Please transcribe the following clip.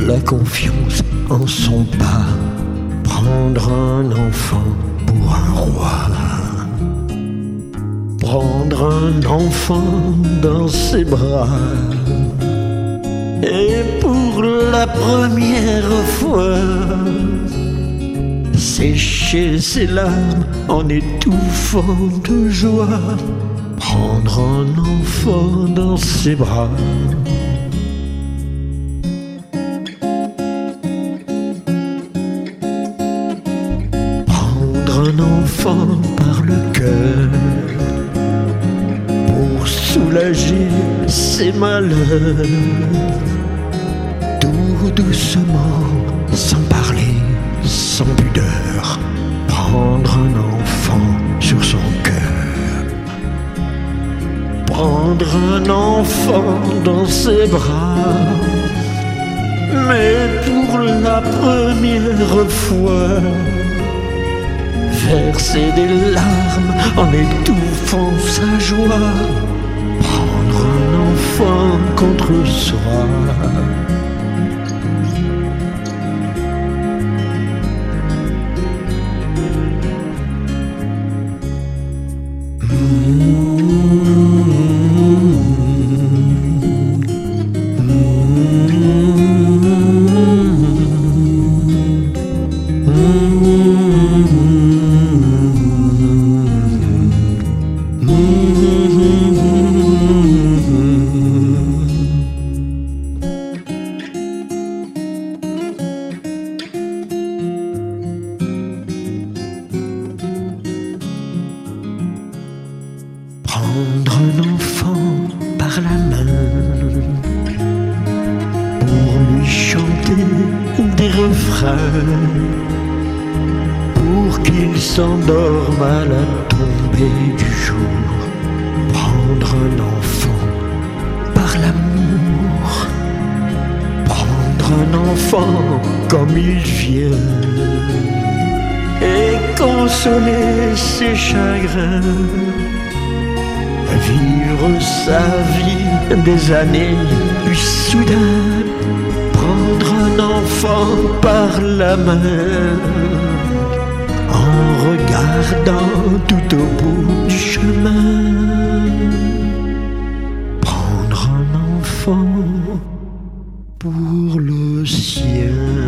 la confiance en son pas, prendre un enfant pour un roi, prendre un enfant dans ses bras, et pour la première fois sécher ses larmes en étouffant de joie, prendre un enfant dans ses bras. Prendre un enfant par le cœur pour soulager ses malheurs, tout doucement, sans parler, sans pudeur, prendre un enfant sur son cœur, prendre un enfant dans ses bras, mais pour la première fois verser des larmes en étouffant sa joie, prendre un enfant contre soi. Prendre un enfant par la main pour lui chanter des refrains, pour qu'il s'endorme à la tombée du jour. Prendre un enfant par l'amour, prendre un enfant comme il vient et consoler ses chagrins, vivre sa vie des années, puis soudain prendre un enfant par la main, en regardant tout au bout du chemin, prendre un enfant pour le sien.